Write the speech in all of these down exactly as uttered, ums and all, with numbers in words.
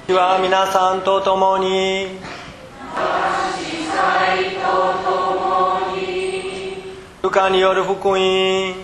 主は皆さんと共に。ルカによる福音。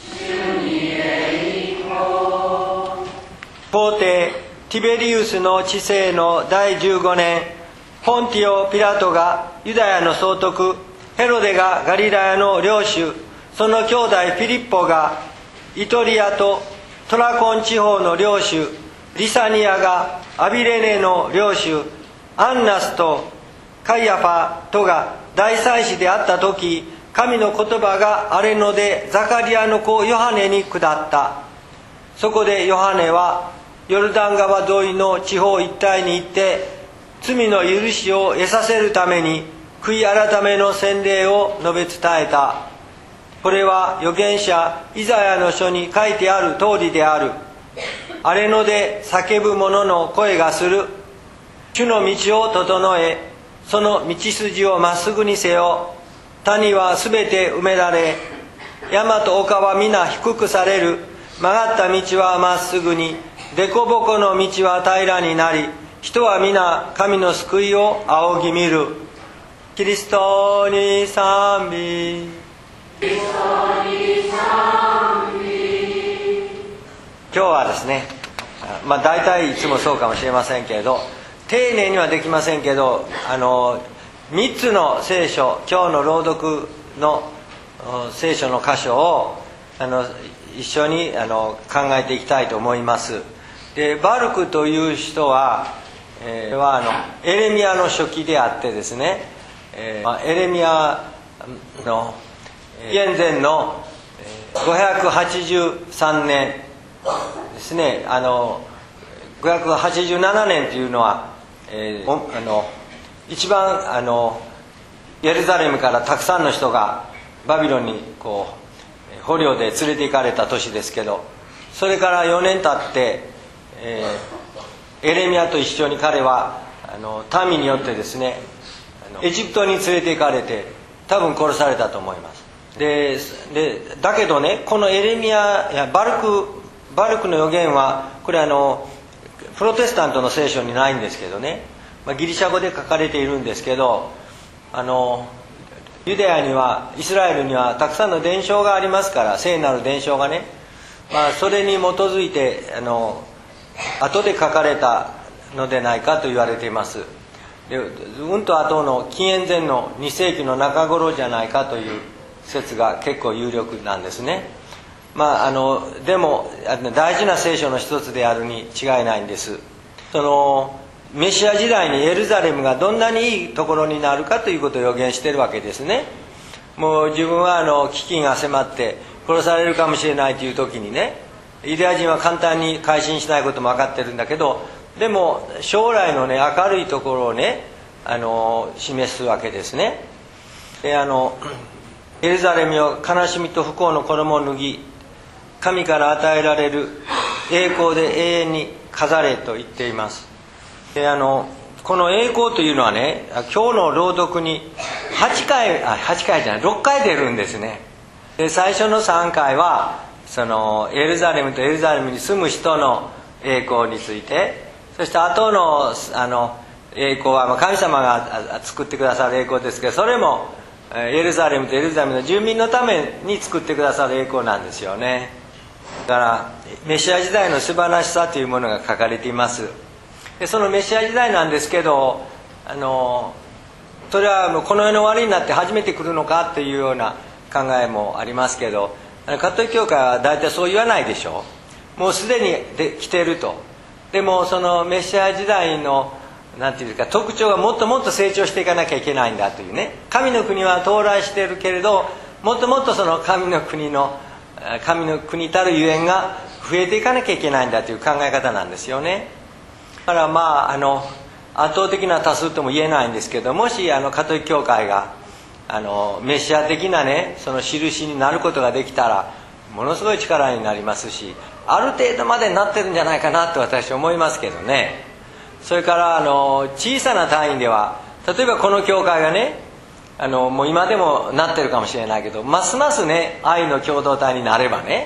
皇帝ティベリウスの治世のだいじゅうごねん、ポンティオ・ピラトがユダヤの総督、ヘロデがガリラヤの領主、その兄弟フィリッポがイトリアとトラコン地方の領主、リサニアがアビレネの領主、アンナスとカイアファとが大祭司であった時、神の言葉があれのでザカリアの子ヨハネに下った。そこでヨハネはヨルダン川沿いの地方一帯に行って、罪の許しを得させるために悔い改めの洗礼を述べ伝えた。これは預言者イザヤの書に書いてある通りである。あれので叫ぶ者の声がする。主の道を整え、その道筋をまっすぐにせよ。谷はすべて埋められ、山と丘は皆低くされる。曲がった道はまっすぐに、でこぼこの道は平らになり、人は皆神の救いを仰ぎ見る。キリストに賛美。キリストに賛美。今日はですね、まあ大体いつもそうかもしれませんけれど、丁寧にはできませんけど、あのみっつの聖書、今日の朗読の聖書の箇所をあの一緒にあの考えていきたいと思います。でバルクという人は、えー、はあのエレミヤの書記であってですね、えーまあ、エレミヤの紀元前のごひゃくはちじゅうさんねんですね、あのごひゃくはちじゅうななねんというのは、えー、あの一番あのエルサレムからたくさんの人がバビロンにこう捕虜で連れて行かれた年ですけど、それからよねん経って、えー、エレミヤと一緒に彼はあの民によってですね、あのエジプトに連れて行かれて多分殺されたと思います。ででだけどね、このエレミヤやバルクバルクの予言はこれあのプロテスタントの聖書にないんですけどね、まあ、ギリシャ語で書かれているんですけど、あのユダヤにはイスラエルにはたくさんの伝承がありますから、聖なる伝承がね、まあ、それに基づいてあの後で書かれたのでないかと言われています。でうんと後の紀元前のにせいきの中頃じゃないかという説が結構有力なんですね。まあ、あのでも大事な聖書の一つであるに違いないんです。そのメシア時代にエルサレムがどんなにいいところになるかということを予言しているわけですね。もう自分はあの危機が迫って殺されるかもしれないという時にね、ユダヤ人は簡単に改心しないことも分かってるんだけど、でも将来のね明るいところをねあの示すわけですね。であのエルサレムを悲しみと不幸の衣を脱ぎ、神から与えられる栄光で永遠に飾れと言っています。であのこの栄光というのはね、今日の朗読にはちかいあはちかいじゃないろっかい出るんですね。で最初のさんかいはそのエルサレムとエルサレムに住む人の栄光について、そして後のあの栄光は神様が作ってくださる栄光ですけど、それもエルサレムとエルサレムの住民のために作ってくださる栄光なんですよね。だからメシア時代の素晴らしさというものが書かれています。でそのメシア時代なんですけど、あのそれはもうこの世の終わりになって初めて来るのかというような考えもありますけど、カトリック教会は大体そう言わないでしょう。もうすでにで来ていると。でもそのメシア時代のなんていうか特徴がもっともっと成長していかなきゃいけないんだというね、神の国は到来しているけれど、もっともっとその神の国の神の国たるゆえんが増えていかなきゃいけないんだという考え方なんですよね。だからまああの圧倒的な多数とも言えないんですけど、もしあのカトリック教会があのメシア的なねその印になることができたらものすごい力になりますし、ある程度までになってるんじゃないかなと私は思いますけどね。それからあの小さな単位では、例えばこの教会がねあのもう今でもなってるかもしれないけど、ますますね愛の共同体になればね、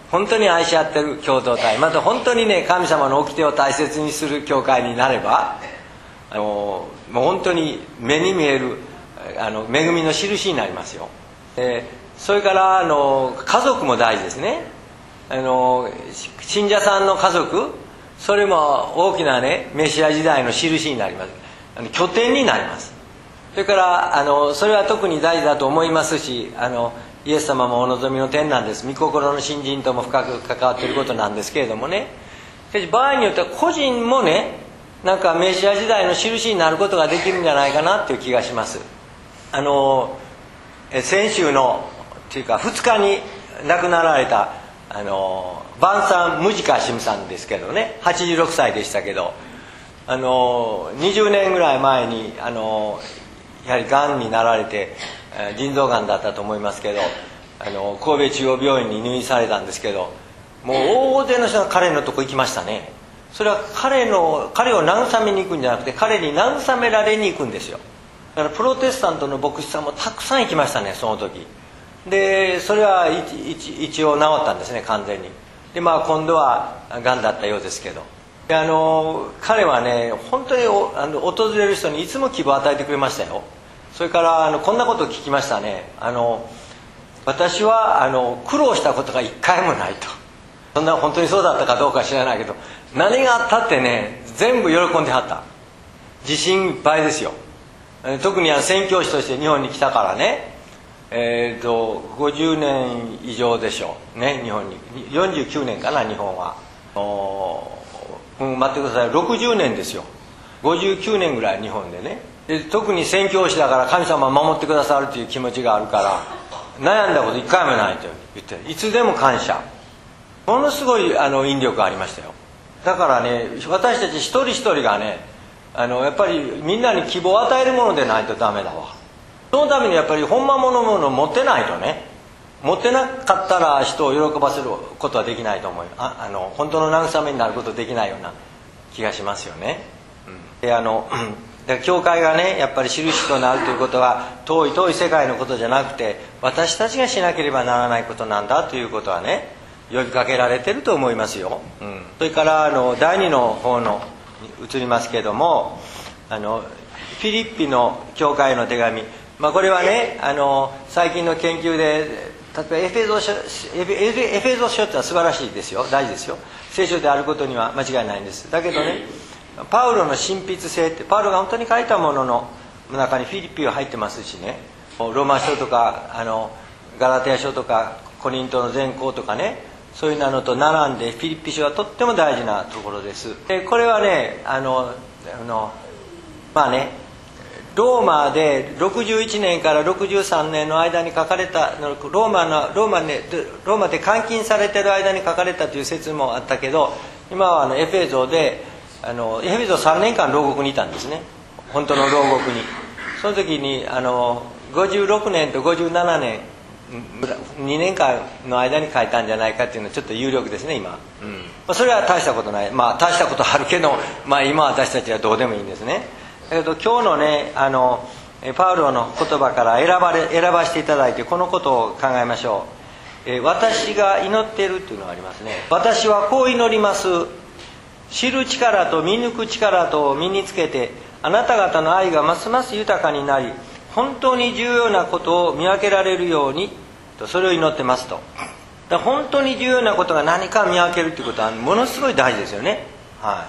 本当に愛し合ってる共同体、また本当にね神様の掟を大切にする教会になれば、あのもう本当に目に見えるあの恵みの印になりますよ。でそれからあの家族も大事ですね。あの信者さんの家族、それも大きなねメシア時代の印になります。あの拠点になります。それからあのそれは特に大事だと思いますし、あのイエス様もお望みの点なんです。御心の信心とも深く関わっていることなんですけれどもね、しかし場合によっては個人もねなんかメシア時代の印になることができるんじゃないかなっていう気がします。あの先週のっていうかふつかに亡くなられたあのバンサン・ムジカシムさんですけどね、はちじゅうろくさいでしたけど、あのにじゅうねんぐらい前にあのやはりがんになられて、腎臓がんだったと思いますけど、あの神戸中央病院に入院されたんですけど、もう大勢の人が彼のとこ行きましたね。それは彼の彼を慰めに行くんじゃなくて、彼に慰められに行くんですよ。だからプロテスタントの牧師さんもたくさん行きましたね、その時で。それは一, 一応治ったんですね、完全に。でまあ今度はがんだったようですけど、であの彼はね本当にあの訪れる人にいつも希望を与えてくれましたよ。それからあのこんなことを聞きましたね。あの私はあの苦労したことが一回もないと。そんな本当にそうだったかどうか知らないけど、何があったってね全部喜んではった。自信いっぱいですよ。特に宣教師として日本に来たからね、えー、とごじゅうねん以上でしょうね、日本によんじゅうきゅうねんかな、日本は。うん、待ってください、ろくじゅうねんですよ。ごじゅうきゅうねんぐらい日本でね。で特に宣教師だから神様を守ってくださるという気持ちがあるから悩んだこと一回もないと言って、いつでも感謝、ものすごいあの引力がありましたよ。だからね私たち一人一人がねあのやっぱりみんなに希望を与えるものでないとダメだわ。そのためにやっぱり本間物ものを持ってないとね、持ってなかったら人を喜ばせることはできないと思う。ああの本当の慰めになることできないような気がしますよね。うん、であのだから教会がねやっぱり印となるということは遠い遠い世界のことじゃなくて、私たちがしなければならないことなんだということはね呼びかけられてると思いますよ。うん、それからあのだいにの方の移りますけども、あのフィリピの教会の手紙、まあ、これはねあの最近の研究で、例えばエフェソ書エフェソ書ってのは素晴らしいですよ、大事ですよ。聖書であることには間違いないんです。だけどねパウロの神筆性って、パウロが本当に書いたものの中にフィリピは入ってますしね、ローマ書とかあのガラテヤ書とかコリントの前後とかね、そういうのと並んでフィリピ書はとっても大事なところです。でこれはねあのあのまあねローマでろくじゅういちねんからろくじゅうさんねんの間に書かれた、ローマのローマでローマで監禁されてる間に書かれたという説もあったけど、今はあのエフェソであのエフェソさんねんかん牢獄にいたんですね、本当の牢獄に。その時にあのごじゅうろくねんとごじゅうななねんにねんかんの間に書いたんじゃないかっていうのはちょっと有力ですね今、うんまあ、それは大したことない、まあ大したことあるけど、まあ、今私たちはどうでもいいんですね。だけど今日のねあのパウロの言葉から選ばれ選ばせていただいてこのことを考えましょう。え私が祈っているっていうのがありますね。私はこう祈ります。知る力と見抜く力とを身につけて、あなた方の愛がますます豊かになり、本当に重要なことを見分けられるようにと、それを祈ってますと。だから本当に重要なことが何か見分けるということはものすごい大事ですよね。はい、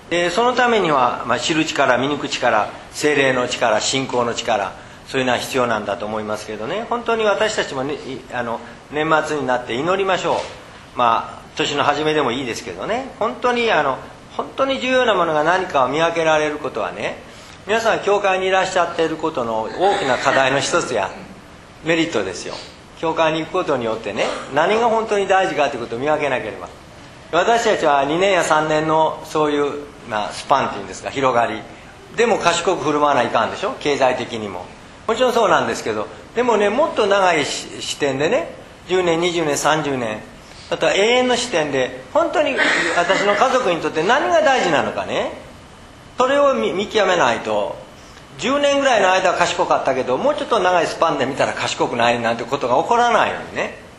でそのためには、まあ、知る力、見抜く力、聖霊の力、信仰の力、そういうのは必要なんだと思いますけどね。本当に私たちも、ね、あの年末になって祈りましょう。まあ年の初めでもいいですけどね、本当にあの本当に重要なものが何かを見分けられることはね、皆さん教会にいらっしゃっていることの大きな課題の一つやメリットですよ。教会に行くことによってね、何が本当に大事かということを見分けなければ。私たちはにねんやさんねんのそういう、まあ、スパンっていうんですか、広がりでも賢く振る舞わないかんでしょ、経済的にももちろんそうなんですけど、でもねもっと長い視点でね、じゅうねんにじゅうねんさんじゅうねん、あとは永遠の視点で本当に私の家族にとって何が大事なのかね、それを 見, 見極めないと、じゅうねんぐらいの間は賢かったけどもうちょっと長いスパンで見たら賢くないなんてことが起こらないようにね、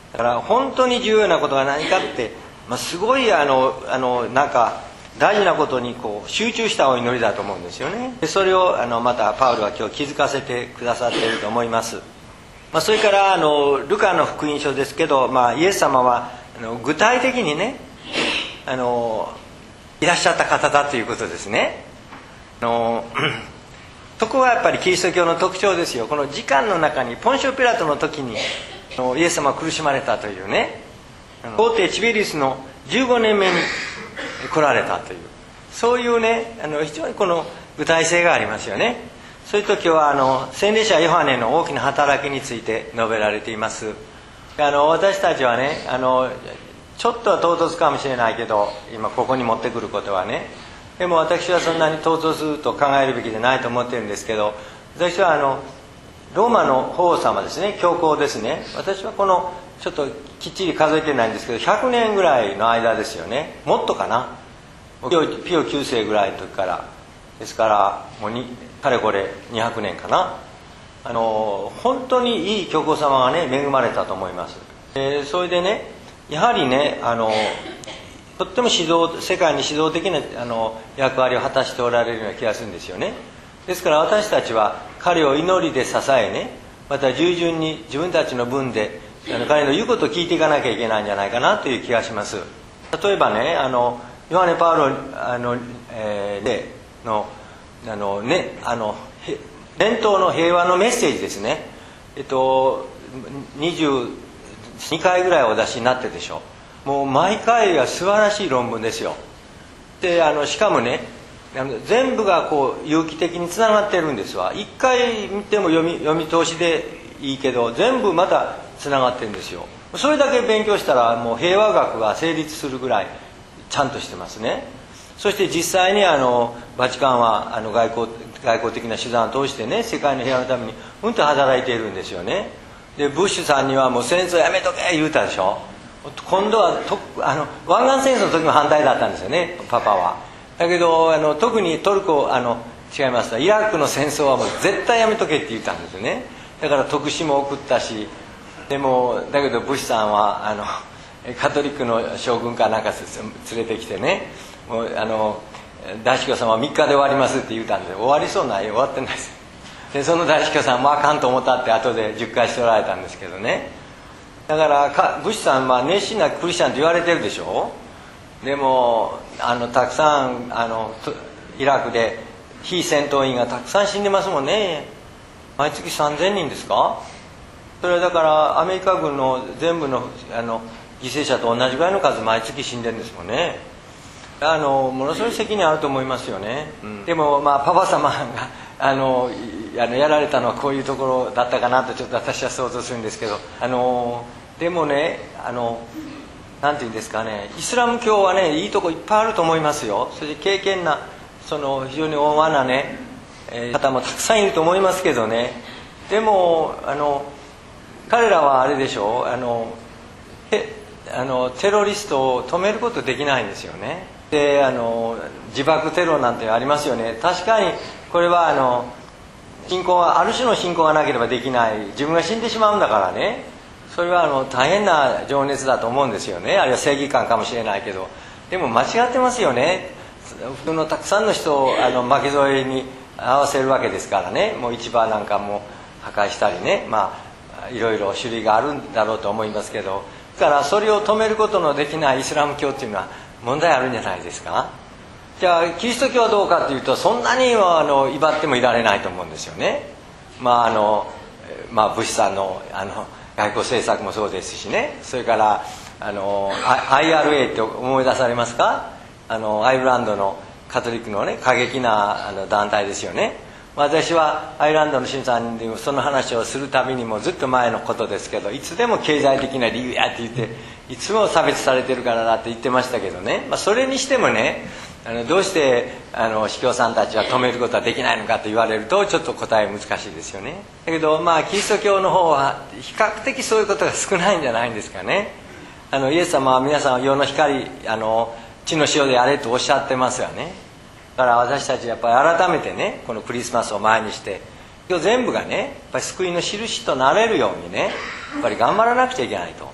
だから本当に重要なことが何かって、まあ、すごいあのあのなんか大事なことにこう集中したお祈りだと思うんですよね。でそれをあのまたパウロは今日気づかせてくださっていると思います。まあ、それからあのルカの福音書ですけど、まあ、イエス様はあの具体的にねあのいらっしゃった方だということですね。あのそこはやっぱりキリスト教の特徴ですよ。この時間の中にポンシオピラトの時にイエス様は苦しまれたというね、皇帝チベリウスのじゅうごねんめに来られたという、そういうねあの非常にこの具体性がありますよね。そういう時はあの洗礼者ヨハネの大きな働きについて述べられています。あの私たちはねあのちょっとは唐突かもしれないけど今ここに持ってくることはね、でも私はそんなに唐突と考えるべきでないと思ってるんですけど、私はあのローマの法王様ですね、教皇ですね、私はこのちょっときっちり数えてないんですけどひゃくねんぐらいの間ですよね、もっとかな、ピオピオきゅうせいぐらいの時からですからもうにかれこれにひゃくねんかな、あの本当にいい教皇様がね恵まれたと思います。えー、それでねやはりねあのとっても指導世界に指導的なあの役割を果たしておられるような気がするんですよね。ですから私たちは彼を祈りで支えね、また従順に自分たちの分であの彼の言うことを聞いていかなきゃいけないんじゃないかなという気がします。例えばねあのヨハネ・パウロあの、えー、でのあのねあの伝統の平和のメッセージですね、えっとにじゅうにかいぐらいお出しになってるでしょう。もう毎回が素晴らしい論文ですよ。であのしかもねあの全部がこう有機的につながってるんですわ。一回見ても読み読み通しでいいけど全部またつながってるんですよ。それだけ勉強したらもう平和学が成立するぐらいちゃんとしてますね。そして実際にあのバチカンはあの外交外交的な手段を通してね世界の平和のためにうんと働いているんですよね。でブッシュさんにはもう戦争やめとけ言うたでしょ。今度はとあの湾岸戦争の時も反対だったんですよねパパは。だけどあの特にトルコあの違いますイラクの戦争はもう絶対やめとけって言ったんですよね。だから特使も送ったし、でもだけどブッシュさんはあのカトリックの将軍かなんか連れてきてね、もうあの大司教様はみっかで終わりますって言ったんで終わりそうない終わってないです。でその大司教さんもあかんと思ったって後でじゅっかいしておられたんですけどね。だからかブッシュさんは熱心なクリスチャンと言われてるでしょ。でもあのたくさんあのイラクで非戦闘員がたくさん死んでますもんね。毎月さんぜんにんですか。それはだからアメリカ軍の全部のあの犠牲者と同じぐらいの数毎月死んでるんですもんね。あのものすごい責任あると思いますよね。うん、でもまあパパ様があのあのやられたのはこういうところだったかなとちょっと私は想像するんですけど、あのでもねあのなんていうんですかね、イスラム教はねいいとこいっぱいあると思いますよ。それで敬虔なその非常に温和なね、えー、方もたくさんいると思いますけどね。でもあの彼らはあれでしょう、あのえあのテロリストを止めることできないんですよね。であの自爆テロなんてありますよね。確かにこれはあの信仰はある種の信仰がなければできない、自分が死んでしまうんだからね、それはあの大変な情熱だと思うんですよね。あるいは正義感かもしれないけど、でも間違ってますよね。普通のたくさんの人をあの巻き添えに合わせるわけですからね。もう市場なんかも破壊したりね、まあいろいろ種類があるんだろうと思いますけど、だからそれを止めることのできないイスラム教っていうのは問題あるんじゃないですか。じゃあキリスト教はどうかというと、そんなにはあの威張ってもいられないと思うんですよね。まああのまあブッシュさんのあの外交政策もそうですしね、それからあの アイアールエー って思い出されますか。あのアイルランドのカトリックのね過激なあの団体ですよね。私はアイルランドの神さんでその話をするたびにもずっと前のことですけど、いつでも経済的な理由やって言っていつも差別されてるからだって言ってましたけどね、まあ、それにしてもねあのどうしてあの司教さんたちは止めることはできないのかと言われるとちょっと答え難しいですよね。だけどまあキリスト教の方は比較的そういうことが少ないんじゃないんですかね。あのイエス様は皆さん世の光あの地の塩であれとおっしゃってますよね。だから私たちやっぱり改めてねこのクリスマスを前にして今日全部がねやっぱり救いの印となれるようにねやっぱり頑張らなくちゃいけないと。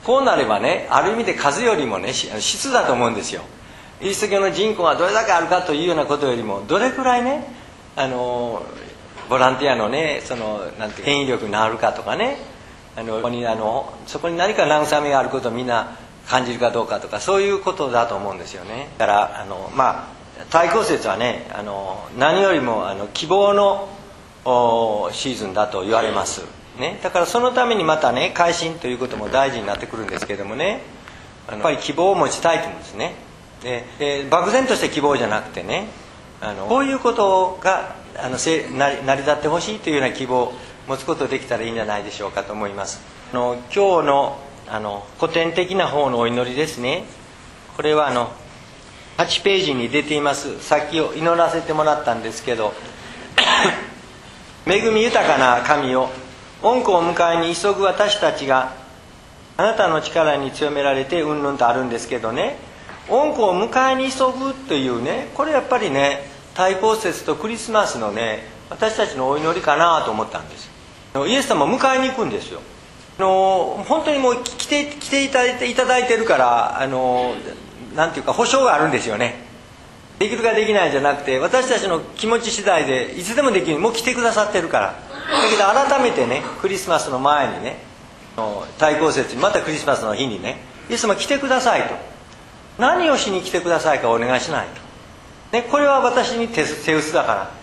こうなればね、ある意味で数よりもね質だと思うんですよ。キリスト教の人口がどれだけあるかというようなことよりも、どれくらいねあのボランティアのねそのなんて権威力になるかとかね、あのそこにあのそこに何か慰めがあることをみんな感じるかどうかとか、そういうことだと思うんですよね。だからあのまあ対抗節はね、あの何よりもあの希望のシーズンだと言われます、ね、だからそのためにまたね改心ということも大事になってくるんですけどもね、あのやっぱり希望を持ちたいと思うんですね。でで漠然として希望じゃなくてね、あのこういうことがあのせ成り立ってほしいというような希望を持つことができたらいいんじゃないでしょうかと思います。あの今日のあの古典的な方のお祈りですね。これはあのはちページに出ています。さっきを祈らせてもらったんですけど恵み豊かな神を御子を迎えに急ぐ私たちがあなたの力に強められてうんぬんとあるんですけどね、御子を迎えに急ぐというね、これやっぱりね対抗節とクリスマスのね私たちのお祈りかなと思ったんです。イエス様を迎えに行くんですよ。あの本当にもう来て、来ていただいて、いただいてるからあのなんていうか保証があるんですよね。できるかできないじゃなくて、私たちの気持ち次第でいつでもできる。もう来てくださってるから。だけど改めてねクリスマスの前にね対抗節にまたクリスマスの日にねイエス様来てくださいと、何をしに来てくださいかお願いしないと、ね、これは私に手薄だから、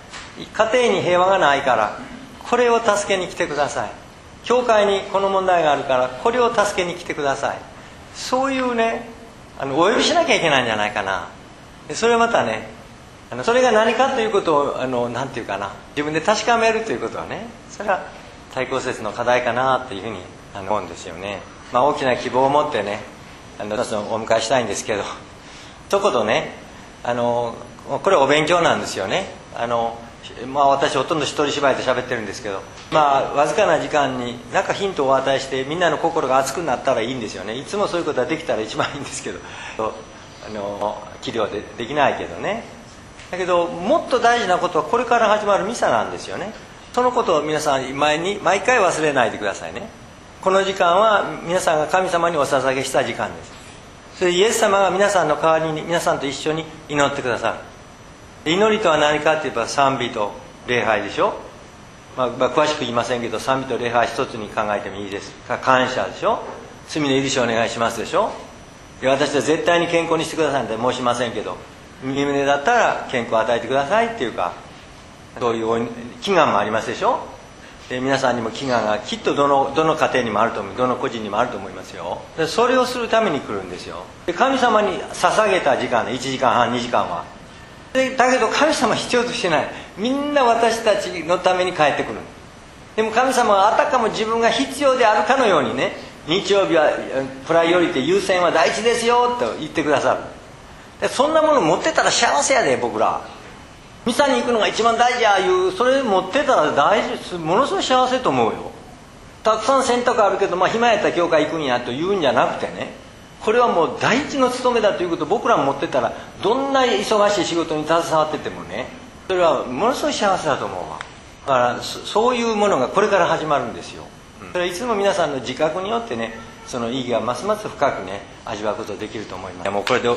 家庭に平和がないからこれを助けに来てください、教会にこの問題があるからこれを助けに来てください、そういうねあのお呼びしなきゃいけないんじゃないかな。でそれはまたねあのそれが何かということをあのなんていうかな自分で確かめるということはね、それは対抗節の課題かなというふうに思うんですよね。まあ、大きな希望を持ってねあのお迎えしたいんですけど、一言ねあのこれお勉強なんですよね。あのまあ、私ほとんど一人芝居で喋ってるんですけど、まあわずかな時間に何かヒントをお与えしてみんなの心が熱くなったらいいんですよね。いつもそういうことができたら一番いいんですけど、あの器量でできないけどね。だけどもっと大事なことはこれから始まるミサなんですよね。そのことを皆さん前に毎回忘れないでくださいね。この時間は皆さんが神様にお捧げした時間です。それでイエス様が皆さんの代わりに皆さんと一緒に祈ってくださる。祈りとは何かって言えば賛美と礼拝でしょ、まあ、まあ詳しく言いませんけど賛美と礼拝一つに考えてもいいです。感謝でしょ、罪の許しをお願いしますでしょ。で私は絶対に健康にしてくださいって申しませんけど、右胸だったら健康を与えてくださいっていうか、そういう祈願もありますでしょ。で皆さんにも祈願がきっとどの、どの家庭にもあると思う、どの個人にもあると思いますよ。でそれをするために来るんですよ。で神様に捧げた時間でいちじかんはんにじかんはでだけど神様は必要としてない。みんな私たちのために帰ってくる。でも神様はあたかも自分が必要であるかのようにね、日曜日はプライオリティ優先は第一ですよと言ってくださる。でそんなもの持ってたら幸せやで。僕らミサに行くのが一番大事やいう、それ持ってたら大事、ものすごい幸せと思うよ。たくさん選択あるけど、まあ、暇やったら教会行くんやと言うんじゃなくてね、これはもう第一の務めだということを僕らも持ってたら、どんな忙しい仕事に携わっててもね、それはものすごい幸せだと思うわ。だからそういうものがこれから始まるんですよ。それはいつも皆さんの自覚によってね、その意義がますます深くね味わうことができると思います。もうこれで